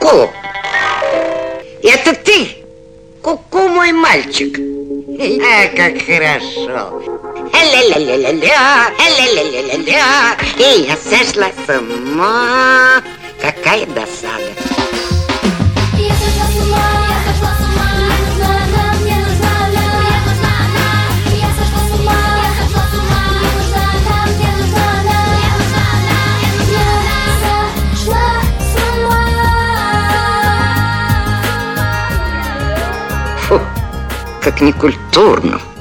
Ку-ку! Это ты? Ку-ку, мой мальчик. Как хорошо. Ля-ля-ля-ля-ля, ля-ля-ля-ля-ля. И я сошла с ума. Какая досада. Я сошла с ума, я сошла с ума. Мне нужна она, мне нужна она. Мне нужна она. Я сошла с ума, я сошла с ума. Мне нужна она, мне нужна она. Мне нужна она, я сошла с ума. Фу, как некультурно.